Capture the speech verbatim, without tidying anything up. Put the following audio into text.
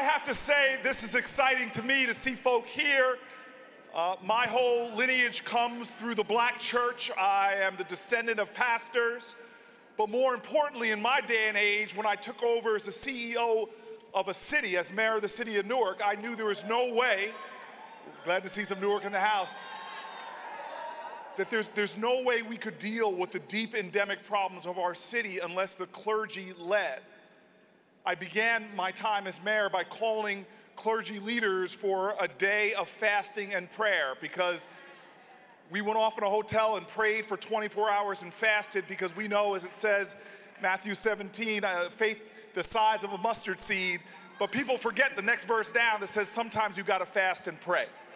have to say, this is exciting to me to see folk here. Uh, my whole lineage comes through the Black church. I am the descendant of pastors. But more importantly, in my day and age, when I took over as the C E O of a city, as mayor of the city of Newark, I knew there was no way, glad to see some Newark in the house, that there's, there's no way we could deal with the deep endemic problems of our city unless the clergy led. I began my time as mayor by calling clergy leaders for a day of fasting and prayer, because we went off in a hotel and prayed for twenty-four hours and fasted, because we know, as it says, Matthew seventeen, uh, faith the size of a mustard seed, but people forget the next verse down that says sometimes you gotta fast and pray.